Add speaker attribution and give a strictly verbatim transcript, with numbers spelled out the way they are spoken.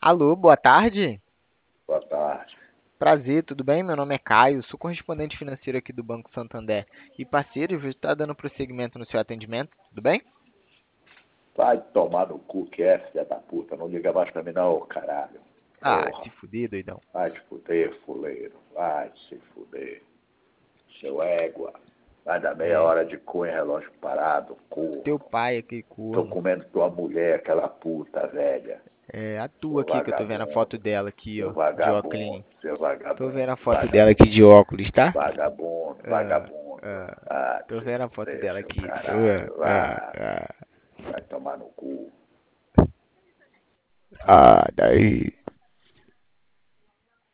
Speaker 1: Alô, boa tarde.
Speaker 2: Boa tarde.
Speaker 1: Prazer, tudo bem? Meu nome é Caio, sou correspondente financeiro aqui do Banco Santander. E parceiro, já está dando prosseguimento no seu atendimento, tudo bem?
Speaker 2: Vai tomar no cu que é, filha da puta. Não liga mais pra mim não, caralho.
Speaker 1: Ah, se
Speaker 2: Porra.
Speaker 1: fuder, doidão.
Speaker 2: Vai te fuder, fuleiro. Vai se fuder. Seu égua. Vai dar meia
Speaker 1: É,
Speaker 2: hora de cu em relógio parado,
Speaker 1: teu
Speaker 2: corno.
Speaker 1: pai aqui,
Speaker 2: Tô
Speaker 1: corno.
Speaker 2: comendo tua mulher, aquela puta velha.
Speaker 1: É, a tua
Speaker 2: Seu
Speaker 1: aqui, que eu tô vendo a foto
Speaker 2: vagabundo.
Speaker 1: dela aqui,
Speaker 2: Seu
Speaker 1: ó, de
Speaker 2: vagabundo.
Speaker 1: óculos.
Speaker 2: Seu
Speaker 1: Tô vendo a
Speaker 2: vagabundo.
Speaker 1: foto dela aqui
Speaker 2: Vagabundo.
Speaker 1: de óculos, tá?
Speaker 2: Vagabundo.
Speaker 1: Ah,
Speaker 2: Vagabundo.
Speaker 1: ah,
Speaker 2: Ah,
Speaker 1: tô
Speaker 2: se
Speaker 1: vendo a foto
Speaker 2: fuder,
Speaker 1: dela
Speaker 2: seu
Speaker 1: aqui. Ah,
Speaker 2: caralho.
Speaker 1: ah,
Speaker 2: Vai.
Speaker 1: ah.
Speaker 2: Vai tomar no cu.
Speaker 1: Ah, daí.